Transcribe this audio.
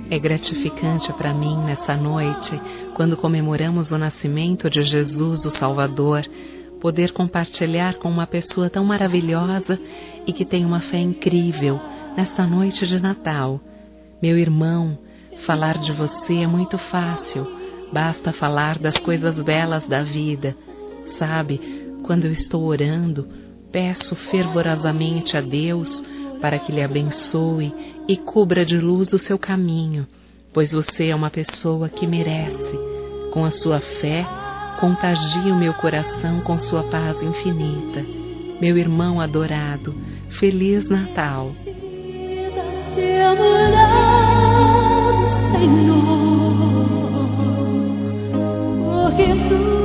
É gratificante para mim, nessa noite, quando comemoramos o nascimento de Jesus, o Salvador, poder compartilhar com uma pessoa tão maravilhosa e que tem uma fé incrível nessa noite de Natal. Meu irmão, falar de você é muito fácil, basta falar das coisas belas da vida. Sabe, quando eu estou orando, peço fervorosamente a Deus para que lhe abençoe e cubra de luz o seu caminho, pois você é uma pessoa que merece. Com a sua fé, contagie o meu coração com sua paz infinita. Meu irmão adorado, Feliz Natal! Senhor, porque tu